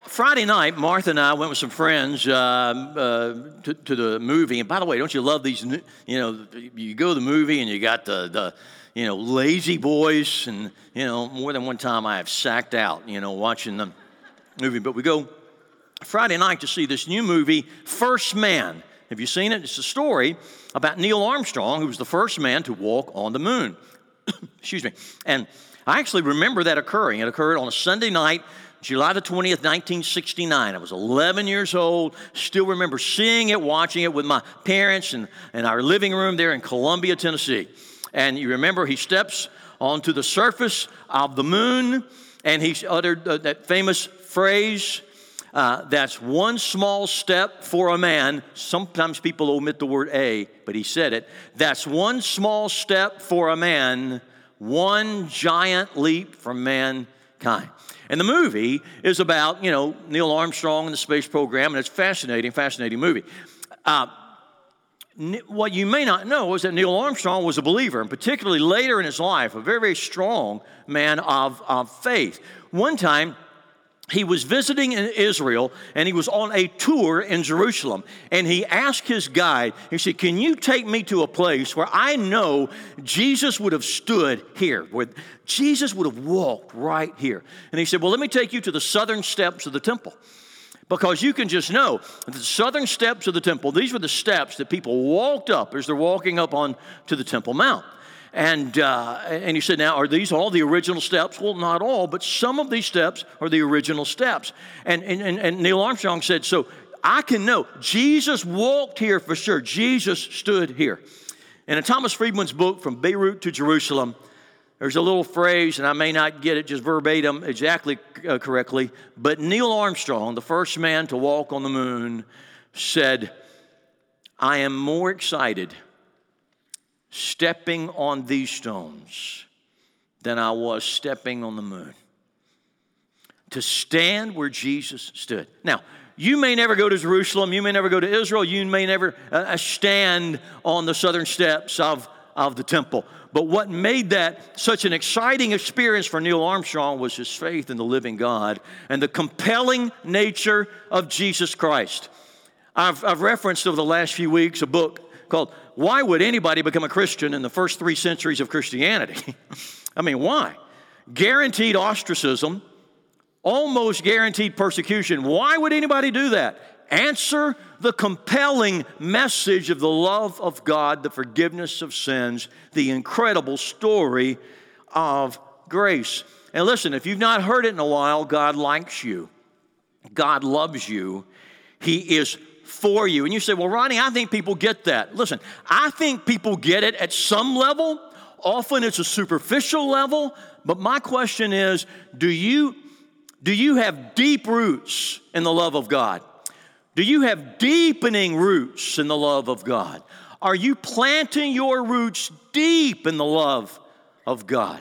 Friday night, Martha and I went with some friends to the movie. And by the way, don't you love these? You go to the movie and you got the lazy boys. And, more than one time I have sacked out, watching the movie. But we go Friday night to see this new movie, First Man. Have you seen it? It's a story about Neil Armstrong, who was the first man to walk on the moon. Excuse me. And I actually remember that occurring. It occurred on a Sunday night, July the 20th, 1969. I was 11 years old. Still remember seeing it, watching it with my parents in our living room there in Columbia, Tennessee. And you remember he steps onto the surface of the moon, and he uttered that famous phrase, that's one small step for a man. Sometimes people omit the word a, but he said it. That's one small step for a man, one giant leap for mankind. And the movie is about, Neil Armstrong and the space program, and it's a fascinating movie. What you may not know is that Neil Armstrong was a believer, and particularly later in his life, a very, very strong man of faith. One time, he was visiting in Israel, and he was on a tour in Jerusalem. And he asked his guide, he said, can you take me to a place where I know Jesus would have stood here, where Jesus would have walked right here? And he said, well, let me take you to the southern steps of the temple. Because you can just know that the southern steps of the temple, these were the steps that people walked up as they're walking up on to the Temple Mount. And he said, now, are these all the original steps? Well, not all, but some of these steps are the original steps. And Neil Armstrong said, so I can know Jesus walked here for sure. Jesus stood here. And in Thomas Friedman's book, From Beirut to Jerusalem, there's a little phrase, and I may not get it just verbatim exactly correctly, but Neil Armstrong, the first man to walk on the moon, said, I am more excited stepping on these stones than I was stepping on the moon. To stand where Jesus stood. Now, you may never go to Jerusalem, you may never go to Israel, you may never stand on the southern steps of the temple. But what made that such an exciting experience for Neil Armstrong was his faith in the living God and the compelling nature of Jesus Christ. I've referenced over the last few weeks a book called Why Would Anybody Become a Christian in the First 3 Centuries of Christianity? I mean, why? Guaranteed ostracism, almost guaranteed persecution. Why would anybody do that? Answer the compelling message of the love of God, the forgiveness of sins, the incredible story of grace. And listen, if you've not heard it in a while, God likes you. God loves you. He is for you. And you say, well, Ronnie, I think people get that. Listen, I think people get it at some level. Often it's a superficial level. But my question is, do you have deep roots in the love of God? Do you have deepening roots in the love of God? Are you planting your roots deep in the love of God?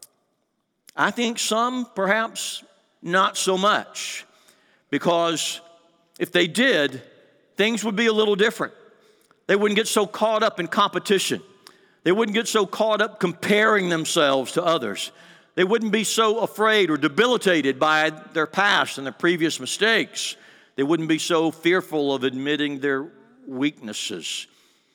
I think some, perhaps not so much. Because if they did, things would be a little different. They wouldn't get so caught up in competition. They wouldn't get so caught up comparing themselves to others. They wouldn't be so afraid or debilitated by their past and their previous mistakes. They wouldn't be so fearful of admitting their weaknesses.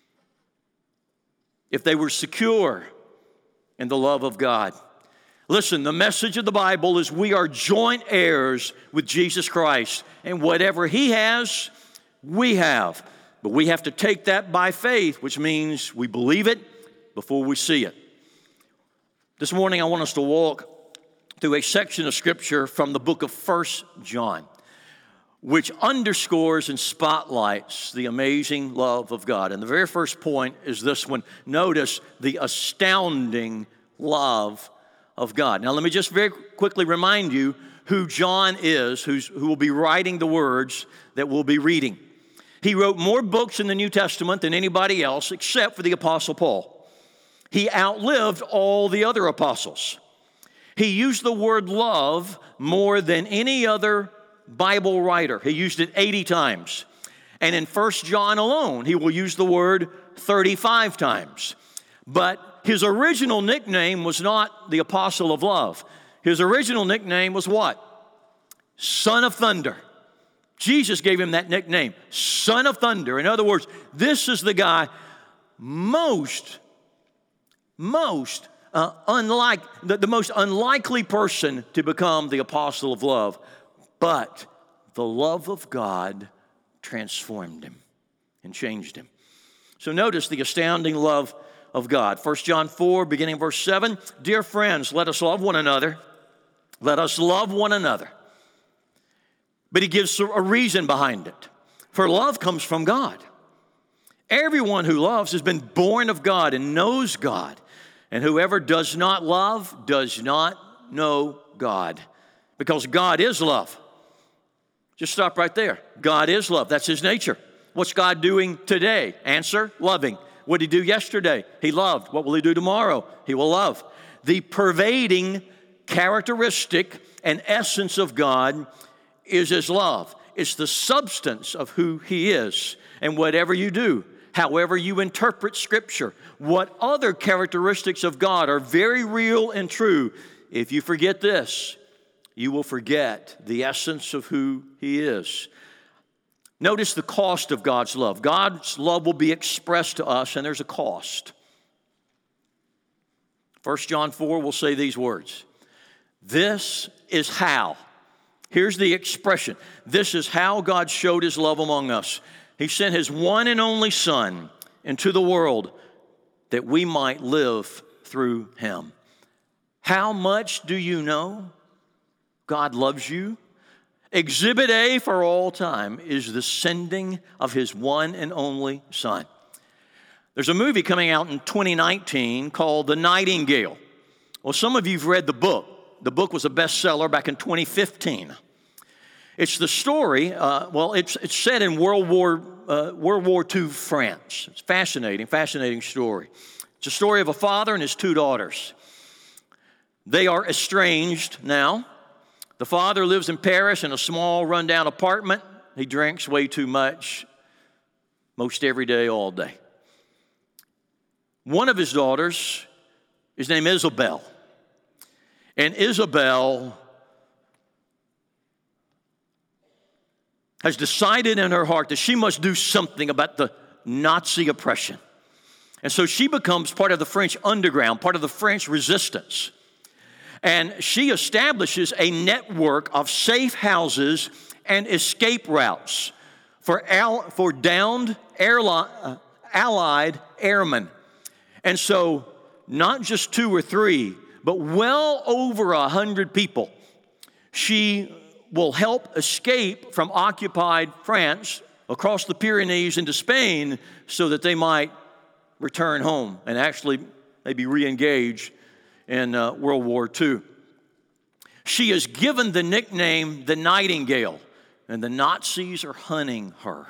If they were secure in the love of God. Listen, the message of the Bible is we are joint heirs with Jesus Christ. And whatever He has, we have. But we have to take that by faith, which means we believe it before we see it. This morning I want us to walk through a section of Scripture from the book of 1 John, which underscores and spotlights the amazing love of God. And the very first point is this one. Notice the astounding love of God. Now let me just very quickly remind you who John is, who will be writing the words that we'll be reading. He wrote more books in the New Testament than anybody else except for the Apostle Paul. He outlived all the other apostles. He used the word love more than any other Bible writer. He used it 80 times. And in 1 John alone, he will use the word 35 times. But his original nickname was not the Apostle of Love. His original nickname was what? Son of Thunder. Jesus gave him that nickname, Son of Thunder. In other words, this is the guy the most unlikely person to become the apostle of love. But the love of God transformed him and changed him. So notice the astounding love of God. 1 John 4, beginning verse 7, dear friends, let us love one another. Let us love one another. But he gives a reason behind it. For love comes from God. Everyone who loves has been born of God and knows God. And whoever does not love does not know God. Because God is love. Just stop right there. God is love. That's his nature. What's God doing today? Answer, loving. What did he do yesterday? He loved. What will he do tomorrow? He will love. The pervading characteristic and essence of God is his love. It's the substance of who he is. And whatever you do, however you interpret Scripture, what other characteristics of God are very real and true, if you forget this, you will forget the essence of who he is. Notice the cost of God's love. God's love will be expressed to us, and there's a cost. 1 John 4 will say these words. This is how. Here's the expression. This is how God showed his love among us. He sent his one and only Son into the world that we might live through him. How much do you know God loves you? Exhibit A for all time is the sending of his one and only Son. There's a movie coming out in 2019 called The Nightingale. Well, some of you have read the book. The book was a bestseller back in 2015. It's the story, it's set in World War II France. It's fascinating story. It's a story of a father and his two daughters. They are estranged now. The father lives in Paris in a small, rundown apartment. He drinks way too much, most every day, all day. One of his daughters is named Isabel. And Isabel has decided in her heart that she must do something about the Nazi oppression. And so she becomes part of the French underground, part of the French resistance. And she establishes a network of safe houses and escape routes for downed Allied airmen. And so not just 2 or 3, but well over 100 people she will help escape from occupied France across the Pyrenees into Spain so that they might return home and actually maybe re-engage in World War II. She is given the nickname the Nightingale, and the Nazis are hunting her.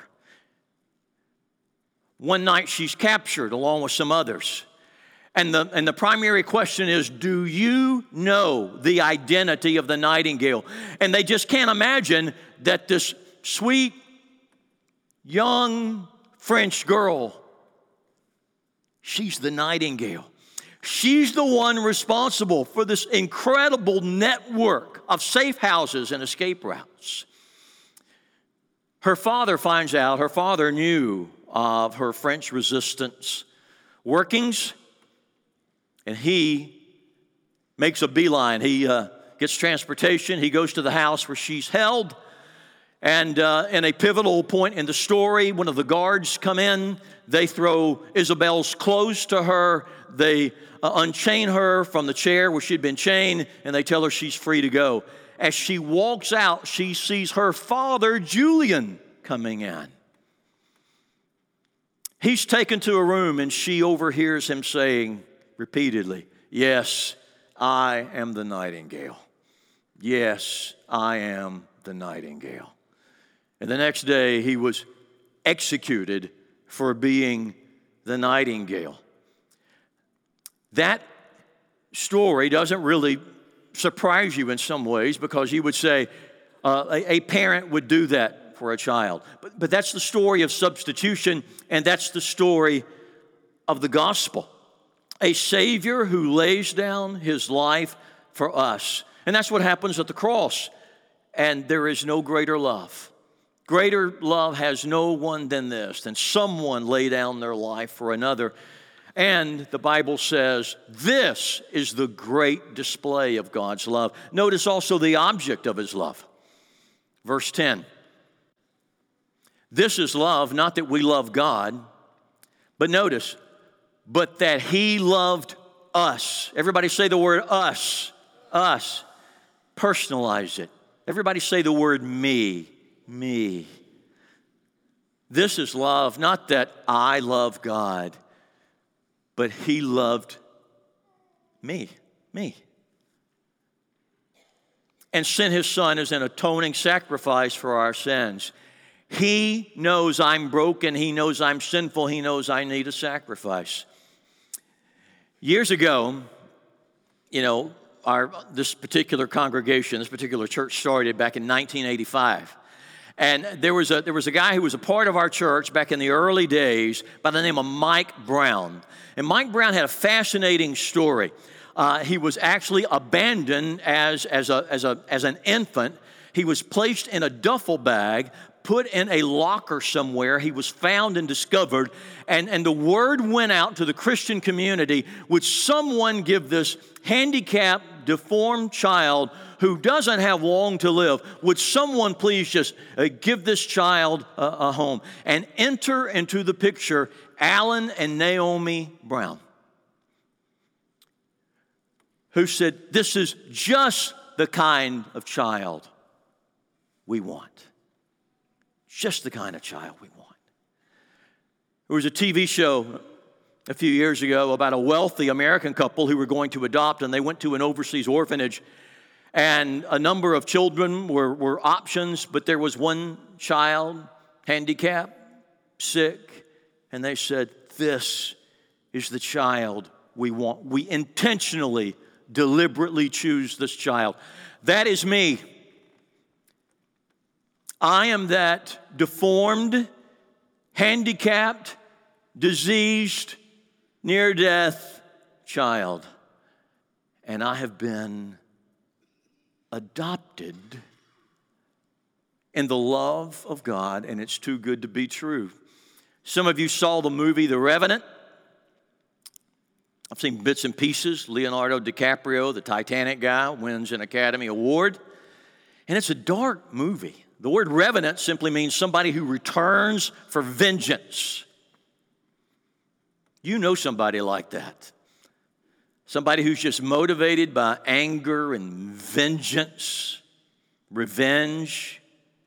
One night she's captured along with some others. And the primary question is, do you know the identity of the Nightingale? And they just can't imagine that this sweet, young French girl, she's the Nightingale. She's the one responsible for this incredible network of safe houses and escape routes. Her father finds out, her father knew of her French resistance workings, and he makes a beeline. He gets transportation. He goes to the house where she's held. And in a pivotal point in the story, one of the guards come in. They throw Isabel's clothes to her. They unchain her from the chair where she'd been chained, and they tell her she's free to go. As she walks out, she sees her father, Julian, coming in. He's taken to a room, and she overhears him saying repeatedly, "Yes, I am the Nightingale. Yes, I am the Nightingale." And the next day, he was executed for being the Nightingale. That story doesn't really surprise you in some ways, because you would say a parent would do that for a child. But that's the story of substitution, and that's the story of the gospel. A Savior who lays down his life for us. And that's what happens at the cross. And there is no greater love. Greater love has no one than this, than someone lay down their life for another. And the Bible says this is the great display of God's love. Notice also the object of his love. Verse 10. This is love, not that we love God, but notice, but that he loved us. Everybody say the word us. Us. Personalize it. Everybody say the word me. Me. This is love, not that I love God, but he loved me. Me. And sent his son as an atoning sacrifice for our sins. He knows I'm broken. He knows I'm sinful. He knows I need a sacrifice. Years ago, this particular congregation, this particular church started back in 1985. And there was a guy who was a part of our church back in the early days by the name of Mike Brown. And Mike Brown had a fascinating story. He was actually abandoned as an infant. He was placed in a duffel bag, put in a locker somewhere. He was found and discovered. And the word went out to the Christian community, would someone give this handicapped, deformed child who doesn't have long to live, would someone please just give this child a home? And enter into the picture Alan and Naomi Brown, who said, this is just the kind of child we want. Just the kind of child we want. There was a TV show a few years ago about a wealthy American couple who were going to adopt, and they went to an overseas orphanage. And a number of children were options, but there was one child, handicapped, sick, and they said, this is the child we want. We intentionally, deliberately choose this child. That is me. I am that deformed, handicapped, diseased, near-death child. And I have been adopted in the love of God, and it's too good to be true. Some of you saw the movie The Revenant. I've seen bits and pieces. Leonardo DiCaprio, the Titanic guy, wins an Academy Award. And it's a dark movie. The word revenant simply means somebody who returns for vengeance. You know somebody like that. Somebody who's just motivated by anger and vengeance, revenge.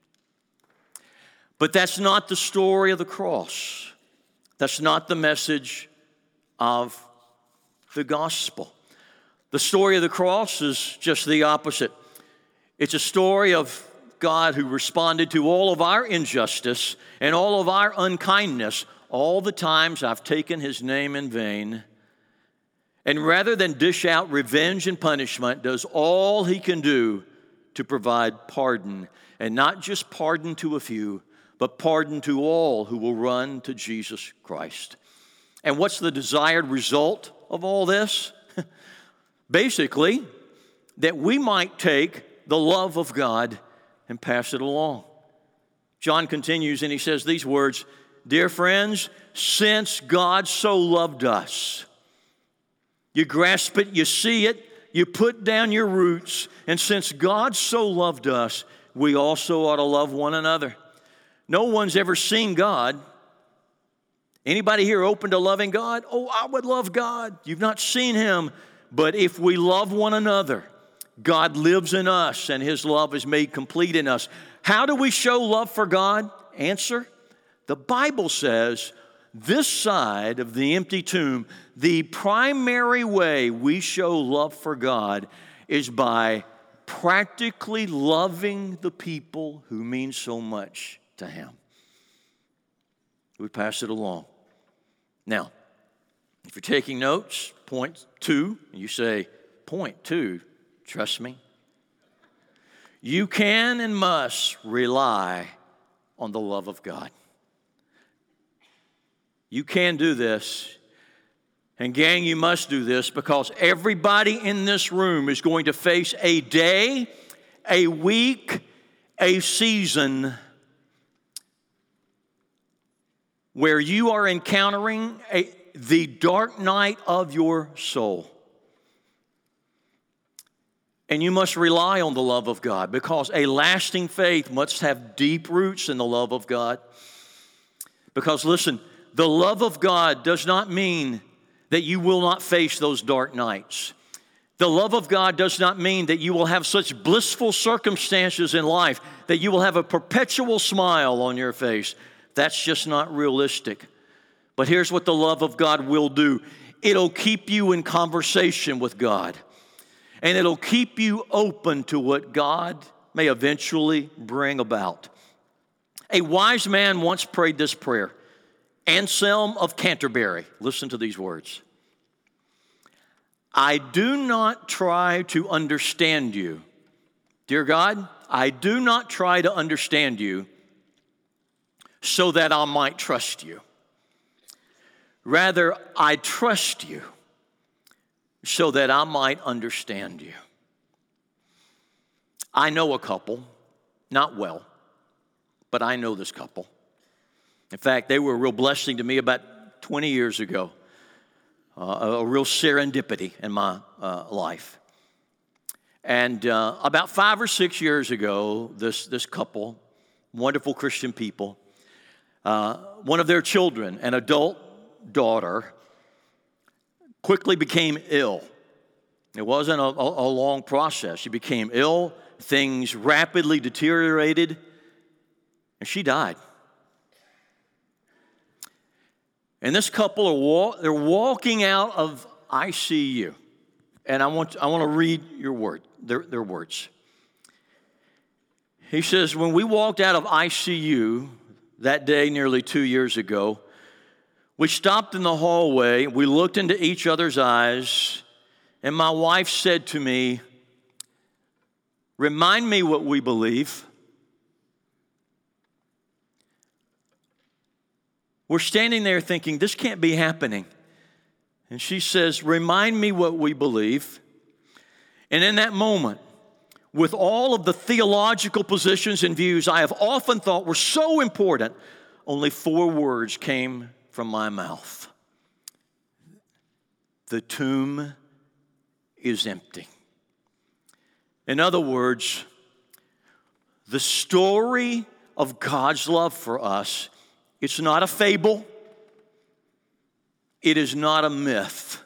But that's not the story of the cross. That's not the message of the gospel. The story of the cross is just the opposite. It's a story of God who responded to all of our injustice and all of our unkindness, all the times I've taken his name in vain. And rather than dish out revenge and punishment, does all he can do to provide pardon. And not just pardon to a few, but pardon to all who will run to Jesus Christ. And what's the desired result of all this? Basically, that we might take the love of God and pass it along. John continues and he says these words, dear friends, since God so loved us, you grasp it, you see it, you put down your roots, and since God so loved us, we also ought to love one another. No one's ever seen God. Anybody here open to loving God? Oh, I would love God. You've not seen him, but if we love one another, God lives in us and his love is made complete in us. How do we show love for God? Answer, the Bible says, this side of the empty tomb, the primary way we show love for God is by practically loving the people who mean so much to him. We pass it along. Now, if you're taking notes, point 2, you say, point 2, trust me. You can and must rely on the love of God. You can do this. And gang, you must do this because everybody in this room is going to face a day, a week, a season where you are encountering the dark night of your soul. And you must rely on the love of God, because a lasting faith must have deep roots in the love of God. Because listen, the love of God does not mean that you will not face those dark nights. The love of God does not mean that you will have such blissful circumstances in life that you will have a perpetual smile on your face. That's just not realistic. But here's what the love of God will do. It'll keep you in conversation with God. And it'll keep you open to what God may eventually bring about. A wise man once prayed this prayer. Anselm of Canterbury. Listen to these words. I do not try to understand you. Dear God, I do not try to understand you so that I might trust you. Rather, I trust you so that I might understand you. I know a couple, not well, but I know this couple. In fact, they were a real blessing to me about 20 years ago, a real serendipity in my life. And about 5 or 6 years ago, this couple, wonderful Christian people, one of their children, an adult daughter, quickly became ill. It wasn't a long process. She became ill, things rapidly deteriorated, and she died. And this couple, they're walking out of ICU. And I want to read their words. He says, when we walked out of ICU that day nearly 2 years ago, we stopped in the hallway, we looked into each other's eyes, and my wife said to me, remind me what we believe. We're standing there thinking, this can't be happening. And she says, remind me what we believe. And in that moment, with all of the theological positions and views I have often thought were so important, only 4 words came from my mouth. The tomb is empty. In other words, the story of God's love for us, it's not a fable. It is not a myth.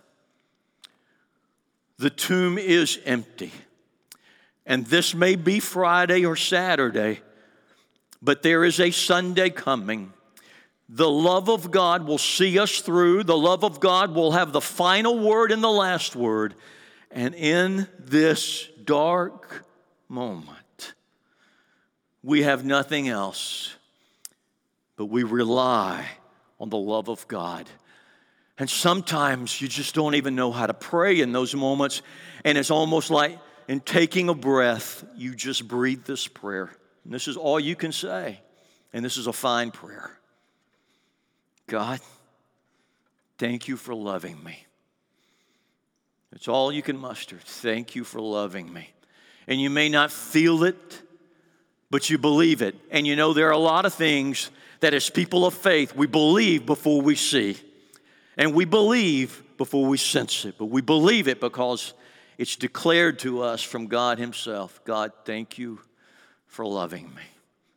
The tomb is empty. And this may be Friday or Saturday, but there is a Sunday coming. The love of God will see us through. The love of God will have the final word and the last word. And in this dark moment, we have nothing else, but we rely on the love of God. And sometimes you just don't even know how to pray in those moments. And it's almost like in taking a breath, you just breathe this prayer. And this is all you can say. And this is a fine prayer. God, thank you for loving me. It's all you can muster. Thank you for loving me. And you may not feel it, but you believe it. And you know there are a lot of things that as people of faith, we believe before we see. And we believe before we sense it. But we believe it because it's declared to us from God Himself. God, thank you for loving me.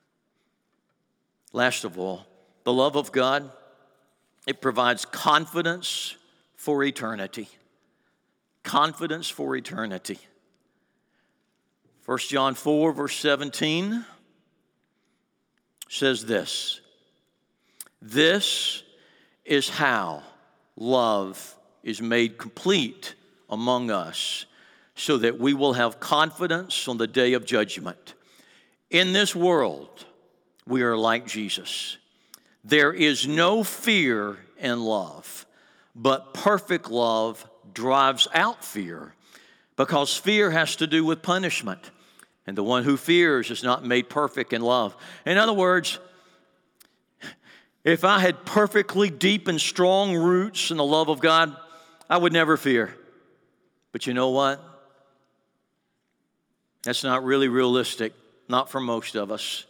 Last of all, the love of God, it provides confidence for eternity. Confidence for eternity. 1 John 4, verse 17 says this. This is how love is made complete among us, so that we will have confidence on the day of judgment. In this world, we are like Jesus. There is no fear in love, but perfect love drives out fear, because fear has to do with punishment. And the one who fears is not made perfect in love. In other words, if I had perfectly deep and strong roots in the love of God, I would never fear. But you know what? That's not really realistic, not for most of us.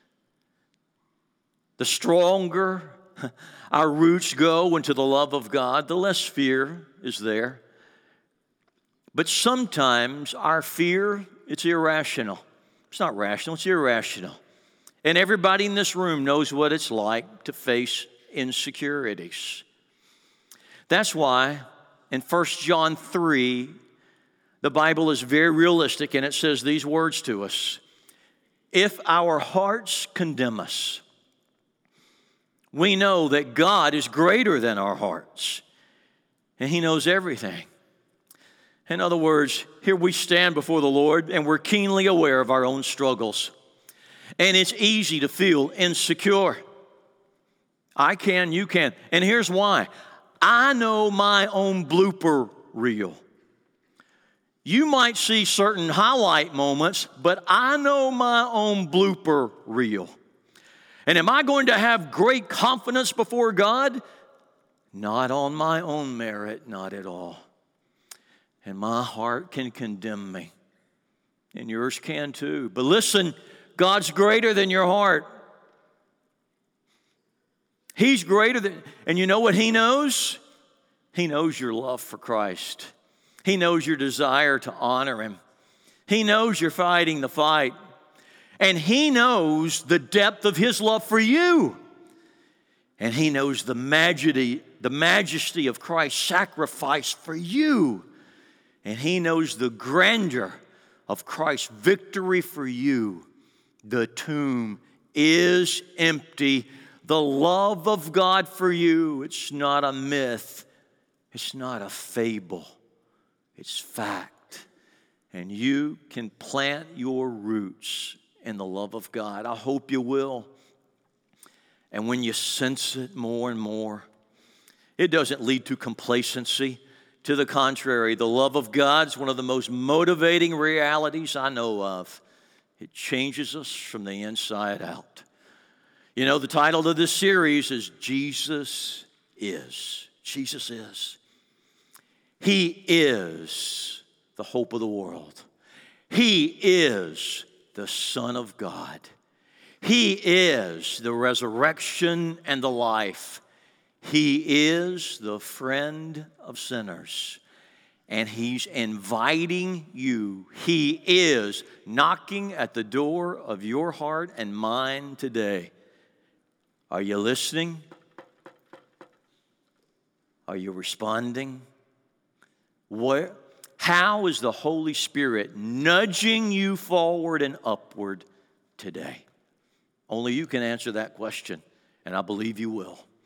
The stronger our roots go into the love of God, the less fear is there. But sometimes our fear, it's irrational. It's not rational, it's irrational. And everybody in this room knows what it's like to face insecurities. That's why in 1 John 3, the Bible is very realistic, and it says these words to us. If our hearts condemn us, we know that God is greater than our hearts, and He knows everything. In other words, here we stand before the Lord, and we're keenly aware of our own struggles. And it's easy to feel insecure. I can, you can. And here's why. I know my own blooper reel. You might see certain highlight moments, but I know my own blooper reel. And am I going to have great confidence before God? Not on my own merit, not at all. And my heart can condemn me. And yours can too. But listen, God's greater than your heart. He's greater than, and you know what He knows? He knows your love for Christ. He knows your desire to honor Him. He knows you're fighting the fight. And He knows the depth of His love for you. And He knows the majesty of Christ's sacrifice for you. And He knows the grandeur of Christ's victory for you. The tomb is empty. The love of God for you, it's not a myth. It's not a fable. It's fact. And you can plant your roots in the love of God. I hope you will. And when you sense it more and more, it doesn't lead to complacency. To the contrary, the love of God is one of the most motivating realities I know of. It changes us from the inside out. You know, the title of this series is Jesus Is. Jesus is. He is the hope of the world. He is the Son of God. He is the resurrection and the life. He is the friend of sinners. And He's inviting you. He is knocking at the door of your heart and mine today. Are you listening? Are you responding? How is the Holy Spirit nudging you forward and upward today? Only you can answer that question, and I believe you will.